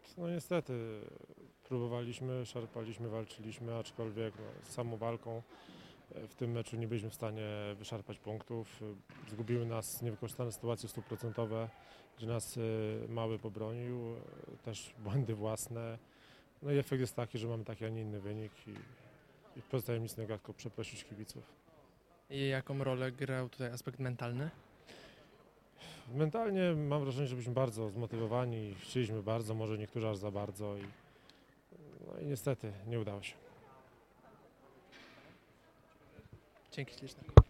No niestety próbowaliśmy, szarpaliśmy, walczyliśmy, aczkolwiek z samą walką w tym meczu nie byliśmy w stanie wyszarpać punktów. Zgubiły nas niewykorzystane sytuacje stuprocentowe, gdzie nas Mały pobronił, też błędy własne. No i efekt jest taki, że mamy taki, a nie inny wynik i pozostaje mi nic innego, jak tylko przeprosić kibiców. I jaką rolę grał tutaj aspekt mentalny? Mentalnie mam wrażenie, że byliśmy bardzo zmotywowani, chcieliśmy bardzo, może niektórzy aż za bardzo no i niestety nie udało się. Dzięki śliczne.